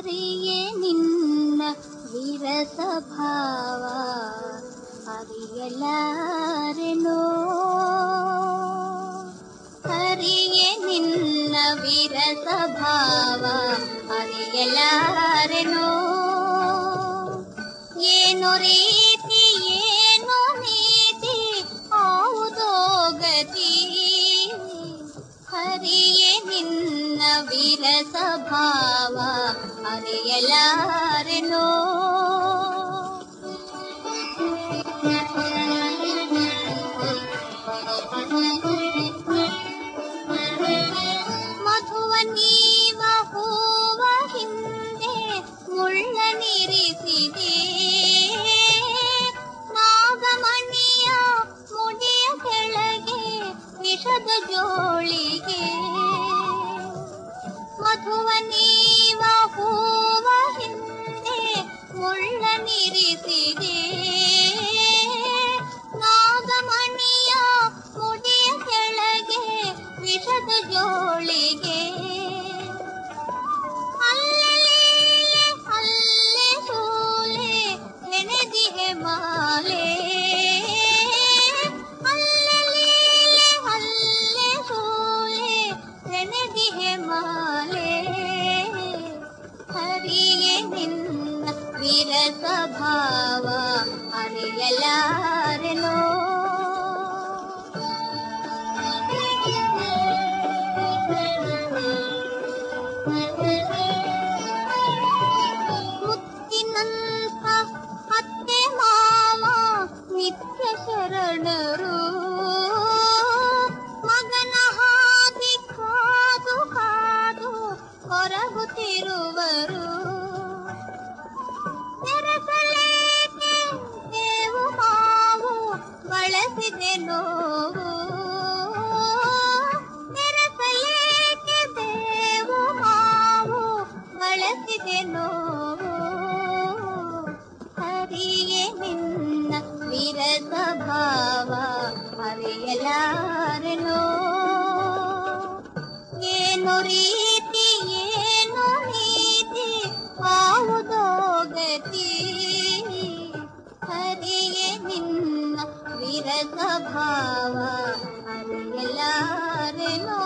ಹರಿಯೇ ನಿನ್ನ ವಿರಸ ಭಾವ ಅರಿಯಲಾರೆನೋ. ಹರಿಯೇ ನಿನ್ನ ವಿರಸ ಭಾವ ಅರಿಯಲಾರೆನೋ. ಏನು ರೀತಿ ಏನು ನೀತಿ ಆವುದೋ ಗತಿ. ಹರಿಯೇ ನಿನ್ನ ವಿರಸ ಭಾವ ಅರಿಯಲಾರೆನೋ. ಮಧುವ ನೀವ ಹೂವ ಹಿಂದೆ ಮುಳ್ಳನಿರಿಸಿದೆ. ನಾಗಮಣಿಯ ಮುಡಿಯ ಕೆಳಗೆ ವಿಷದ ಜೋಳಿಗೆ. ಮಧುವ ನೀವ ಹೂವ ಹಿಂದೆ ಮುಳ್ಳನಿರಿಸಿದೆ. ನಾಗಮಣಿಯ ಮುಡಿಯ ಕೆಳಗೆ ವಿಷದ ಜೋಳಿಗೆ. ಅಲ್ಲೇ ಸೂಲೆ ಹೆಣೆದಿಗೆ ಮಾಲೆ. ಅಲ್ಲೇ ಸೂಲೆ ಹೆಣೆದಿಗೆ ಮಾಲೆ. ಹರಿಯೇ ನಿನ್ನ ವಿರಸ ಭಾವ ಅರಿಯಲಾರೆನೋ. ಮುತ್ತಿನಂತ ಅತ್ತೆ ಮಾವ ನಿತ್ಯ ಶರಣರು. ಮಗನ ಹಾದಿ ಕಾದು ಕಾದು ಹೊರಗುತ್ತಿರುವರು. ತೆರಸಲೇಕೆ ದೇವು ಮಾವು ಬಳಸಿದೆ ನೋವು. ತೆರಸಲೇಕೆ ದೇವು ಮಾವು ಬಳಸಿದೆ ನೋವು. ಹರಿಯೇ ನಿನ್ನ ವಿರಸ ಭಾವ ಅರಿಯಲಾರೆನೋ. ಏನು ರೀತಿ ಏನು ನೀತಿ ಆವುದೋ ಗತಿ. ಹರಿಯೇ ನಿನ್ನ ವಿರಸ ಭಾವ ಅರಿಯಲಾರೆನೋ.